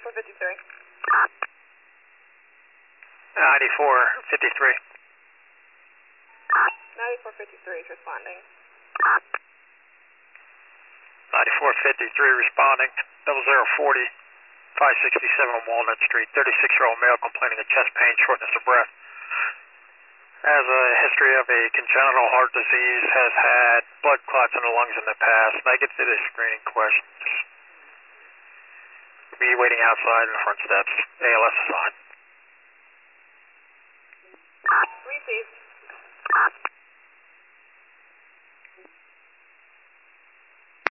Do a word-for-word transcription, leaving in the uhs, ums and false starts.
ninety-four fifty-three. ninety-four fifty-three. ninety-four fifty-three is responding. ninety-four fifty-three responding. Double zero forty, five sixty-seven Walnut Street. thirty-six-year-old male complaining of chest pain, shortness of breath. Has a history of a congenital heart disease, has had blood clots in the lungs in the past. Negative to the screening questions. Be waiting outside in the front steps. A L S assigned. Received.